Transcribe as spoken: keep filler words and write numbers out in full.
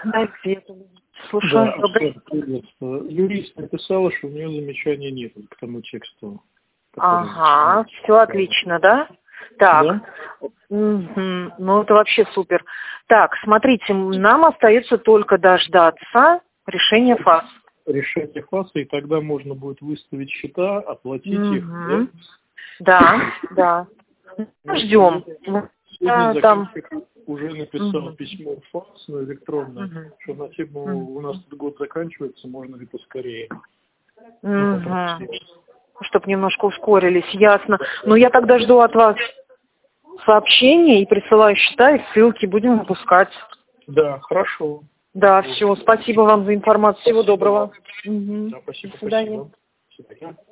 Да, Света. Слушаю. Да, Оксана, приветствую. Юрист написала, что у нее замечаний нет к тому тексту. Ага, все отлично, да? Так, Да? угу. Ну это вообще супер. Так, смотрите, нам остается только дождаться решения ФАС. Решение ФАСа, и тогда можно будет выставить счета, оплатить угу. их. Да, да. да. Ну, Ждем. Сегодня А, там... уже написал угу. письмо в ФАС, но электронное, угу. что на тему угу. у нас этот год заканчивается, можно ли поскорее. Угу. Чтобы немножко ускорились, ясно. Но я тогда жду от вас сообщения и присылаю счета и ссылки, будем выпускать. Да, хорошо. Да, все, спасибо вам за информацию, всего доброго. Да, спасибо, До свидания. спасибо.